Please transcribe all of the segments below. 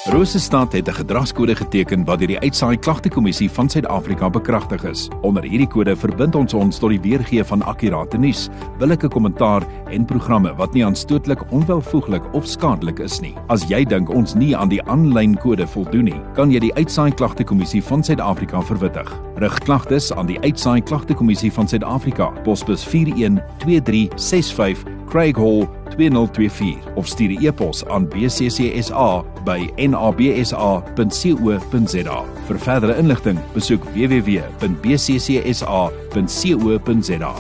Rosestad het 'n gedragskode geteken wat deur die Uitsaai Klagtekommissie van Suid-Afrika bekragtig is. Onder hierdie kode verbind ons tot die weergee van akkurate nuus, billike kommentaar en programme wat nie aanstootlik, onwelvoeglik of skadelik is nie. As jy dink ons nie aan die aanlyn kode voldoen nie, kan jy die Uitsaai Klagtekommissie van Suid-Afrika verwittig. Rig klagtes aan die Uitsaai Klagtekommissie van Suid-Afrika, posbus 412365 Craig Hall 2024 of stuur 'n e-pos aan bccsa@nabsa.co.za. Vir verdere inligting, besoek www.bccsa.co.za.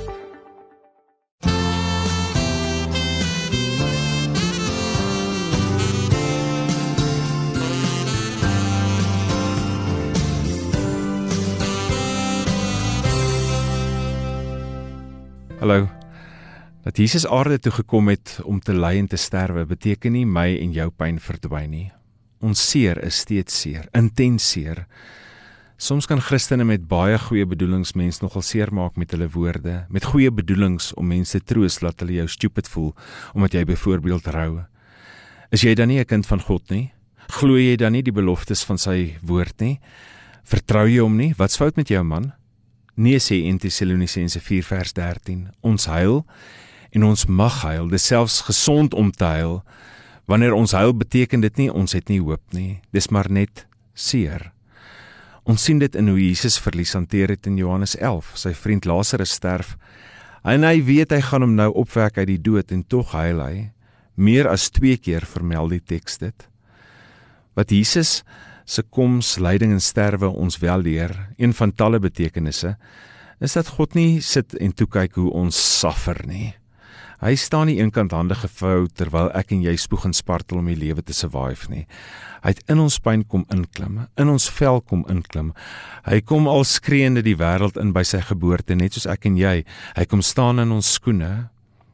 Hallo. Dat Jesus aarde toe gekom het om te ly en te sterwe, beteken nie my en jou pyn verdwyn nie. Ons seer is steeds seer, intens seer. Soms kan Christene met baie goeie bedoelings mens nogal seer maak met hulle woorde, met goeie bedoelings om mense troos laat hulle jou stupid voel, omdat jy byvoorbeeld rou. Is jy dan nie 'n kind van God nie? Glo jy dan nie die beloftes van sy woord nie? Vertrou jy hom nie? Wat's fout met jou, man? Nee, sê 1 Tessalonisense 4 vers 13. Ons huil en ons mag huil, dis selfs gesond om te huil. Wanneer ons huil, beteken dit nie, ons het nie hoop nie, dis maar net seer. Ons sien dit in hoe Jesus verlies hanteer het in Johannes 11, sy vriend Lazarus sterf, en hy weet hy gaan hom nou opwek uit die dood, en tog huil hy. Meer as 2 keer vermeld die teks dit. Wat Jesus se koms, lyding en sterwe ons wel leer, een van talle betekenisse, is dat God nie sit en toekyk hoe ons suffer nie. Hy staan nie eenkant hande gevou terwyl ek en jy spoeg en spartel om die lewe te survive nie. Hy het in ons pyn kom inklim, in ons vel kom inklim. Hy kom al skreeende die wêreld in by sy geboorte, net soos ek en jy. Hy kom staan in ons skoene.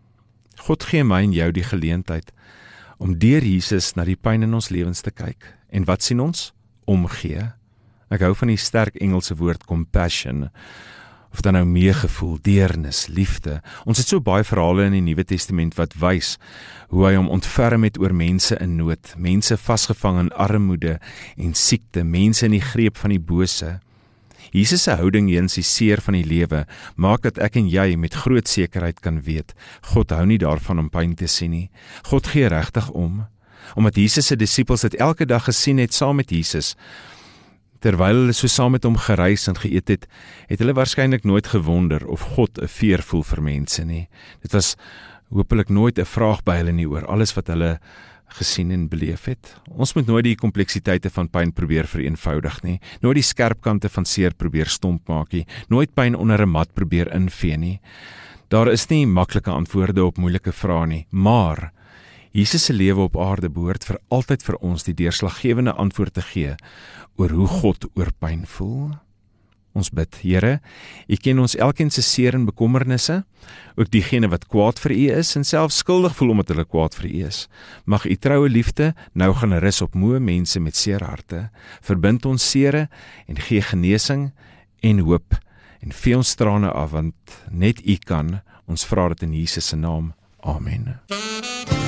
God gee my en jou die geleentheid om deur Jesus na die pyn in ons lewens te kyk. En wat sien ons? Omgee. Ek hou van die sterk Engelse woord compassion, of dan nou meegevoel, deernis, liefde. Ons het so baie verhale in die Nuwe Testament wat wys hoe hy hom ontferm het oor mense in nood, mense vasgevang in armoede en siekte, mense in die greep van die bose. Jesus se houding teenoor die seer van die lewe maak dat ek en jy met groot sekerheid kan weet, God hou nie daarvan om pyn te sien nie. God gee regtig om. Omdat Jesus se disippels dit elke dag gesien het saam met Jesus, terwyl hulle so saam met hom gereis en geëet het, het hulle waarskynlik nooit gewonder of God 'n veer voel vir mense nie. Dit was hopelik nooit 'n vraag by hulle nie oor alles wat hulle gesien en beleef het. Ons moet nooit die kompleksiteite van pyn probeer vereenvoudig nie, nooit die skerp kante van seer probeer stomp maak nie, nooit pyn onder 'n mat probeer invee nie. Daar is nie maklike antwoorde op moeilike vrae nie, maar Jesus se lewe op aarde behoort vir altyd vir ons die deurslaggewende antwoord te gee oor hoe God oor pyn voel. Ons bid, Here, U ken ons elkeen se seer en bekommernisse, ook diegene wat kwaad vir U is en self skuldig voel omdat hulle kwaad vir U is. Mag U troue liefde nou gaan rus op moe mense met seer harte. Verbind ons seere en gee genesing en hoop en vee ons trane af, want net U kan. Ons vra dit in Jesus se naam. Amen.